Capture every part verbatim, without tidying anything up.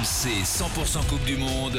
C cent pour cent Coupe du Monde,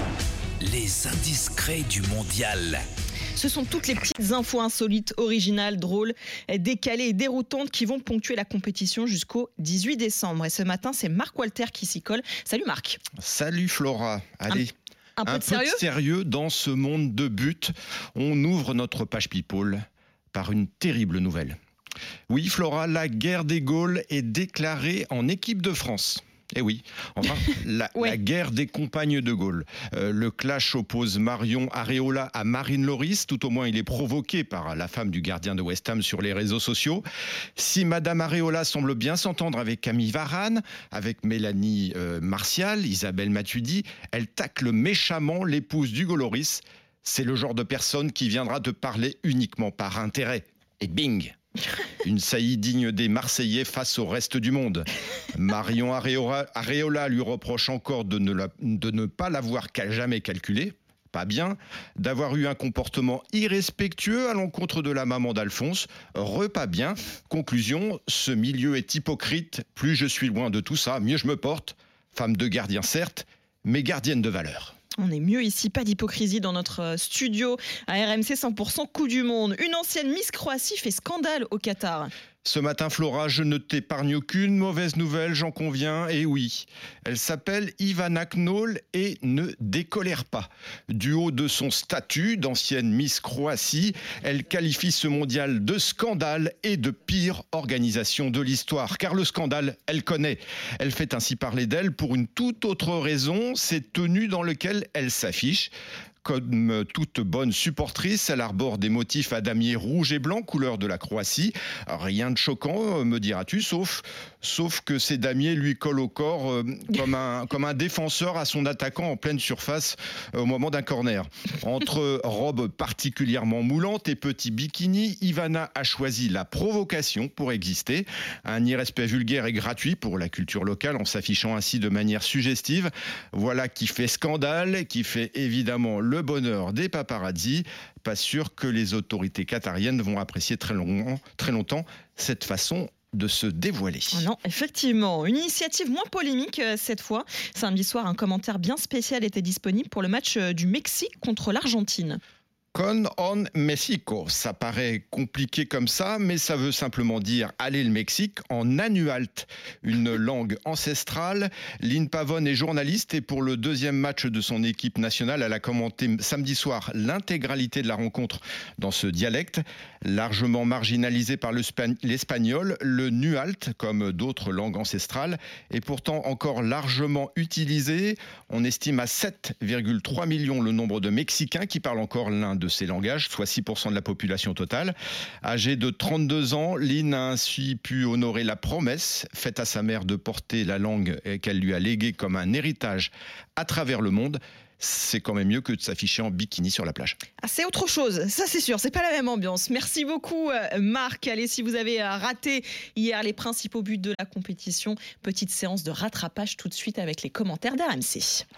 les indiscrets du mondial. Ce sont toutes les petites infos insolites, originales, drôles, décalées et déroutantes qui vont ponctuer la compétition jusqu'au dix-huit décembre. Et ce matin, c'est Marc Walter qui s'y colle. Salut Marc. Salut Flora. Allez. Un, un peu, un de, peu sérieux de sérieux dans ce monde de buts. On ouvre notre page People par une terrible nouvelle. Oui Flora, la guerre des Gaules est déclarée en équipe de France. Eh oui, enfin, la, ouais. la guerre des compagnes de Gaulle. Euh, le clash oppose Marion Areola à Marine Loris. Tout au moins, il est provoqué par la femme du gardien de West Ham sur les réseaux sociaux. Si Madame Areola semble bien s'entendre avec Camille Varane, avec Mélanie euh, Martial, Isabelle Matuidi, elle tacle méchamment l'épouse d'Hugo Loris. C'est le genre de personne qui viendra te parler uniquement par intérêt. Et bing! Une saillie digne des Marseillais face au reste du monde. Marion Areola, Areola lui reproche encore de ne, la, de ne pas l'avoir jamais calculé. Pas bien. D'avoir eu un comportement irrespectueux à l'encontre de la maman d'Alphonse. Repas bien. Conclusion, ce milieu est hypocrite. Plus je suis loin de tout ça, mieux je me porte. Femme de gardien certes, mais gardienne de valeur. On est mieux ici, pas d'hypocrisie dans notre studio à R M C cent pour cent Coupe du Monde. Une ancienne Miss Croatie fait scandale au Qatar. Ce matin, Flora, je ne t'épargne aucune mauvaise nouvelle, j'en conviens, et oui. Elle s'appelle Ivana Knoll et ne décolère pas. Du haut de son statut d'ancienne Miss Croatie, elle qualifie ce mondial de scandale et de pire organisation de l'histoire. Car le scandale, elle connaît. Elle fait ainsi parler d'elle pour une toute autre raison, ces tenues dans lesquelles elle s'affiche. Comme toute bonne supportrice, elle arbore des motifs à damier rouge et blanc, couleur de la Croatie. Rien de choquant, me diras-tu, sauf, sauf que ces damiers lui collent au corps euh, comme, un, comme un défenseur à son attaquant en pleine surface euh, au moment d'un corner. Entre robe particulièrement moulante et petit bikini, Ivana a choisi la provocation pour exister. Un irrespect vulgaire et gratuit pour la culture locale en s'affichant ainsi de manière suggestive. Voilà qui fait scandale, qui fait évidemment le Le bonheur des paparazzi. Pas sûr que les autorités qatariennes vont apprécier très longtemps, très longtemps cette façon de se dévoiler. Non, effectivement. Une initiative moins polémique euh, cette fois. Samedi soir, un commentaire bien spécial était disponible pour le match euh, du Mexique contre l'Argentine. Con on Mexico, ça paraît compliqué comme ça, mais ça veut simplement dire aller le Mexique en anualt, une langue ancestrale. Lynn Pavone est journaliste et pour le deuxième match de son équipe nationale, elle a commenté samedi soir l'intégralité de la rencontre dans ce dialecte. Largement marginalisé par l'espagnol, le nualt, comme d'autres langues ancestrales, est pourtant encore largement utilisé. On estime à sept virgule trois millions le nombre de Mexicains qui parlent encore l'un de ces langages, soit six pour cent de la population totale. Âgée de trente-deux ans, Lynn a ainsi pu honorer la promesse faite à sa mère de porter la langue qu'elle lui a léguée comme un héritage à travers le monde. C'est quand même mieux que de s'afficher en bikini sur la plage. Ah, c'est autre chose, ça c'est sûr, c'est pas la même ambiance. Merci beaucoup Marc. Allez, si vous avez raté hier les principaux buts de la compétition, petite séance de rattrapage tout de suite avec les commentaires d'R M C.